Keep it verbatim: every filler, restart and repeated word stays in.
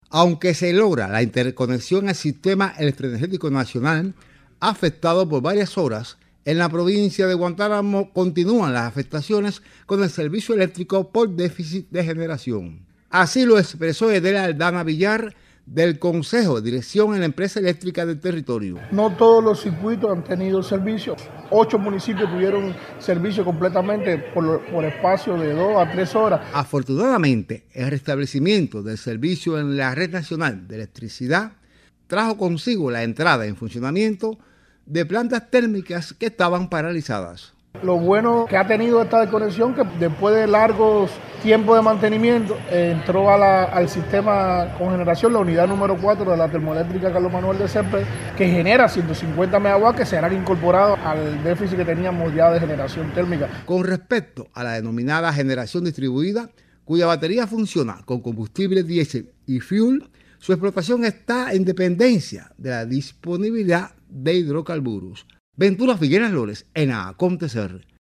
Aunque se logra la interconexión al sistema electroenergético nacional, afectado por varias horas, en la provincia de Guantánamo continúan las afectaciones con el servicio eléctrico por déficit de generación. Así lo expresó Edela Aldana Villar, del Consejo de Dirección en la Empresa Eléctrica del Territorio. No todos los circuitos han tenido servicio. Ocho municipios tuvieron servicio completamente por, por espacio de dos a tres horas. Afortunadamente, el restablecimiento del servicio en la Red Nacional de Electricidad trajo consigo la entrada en funcionamiento de plantas térmicas que estaban paralizadas. Lo bueno que ha tenido esta desconexión, que después de largos tiempos de mantenimiento, eh, entró a la, al sistema con generación la unidad número cuatro de la termoeléctrica Carlos Manuel de Césped, que genera ciento cincuenta megawatts que serán incorporados al déficit que teníamos ya de generación térmica. Con respecto a la denominada generación distribuida, cuya batería funciona con combustible diésel y fuel, su explotación está en dependencia de la disponibilidad de hidrocarburos. Ventura Figueras Lores, en Acontecer.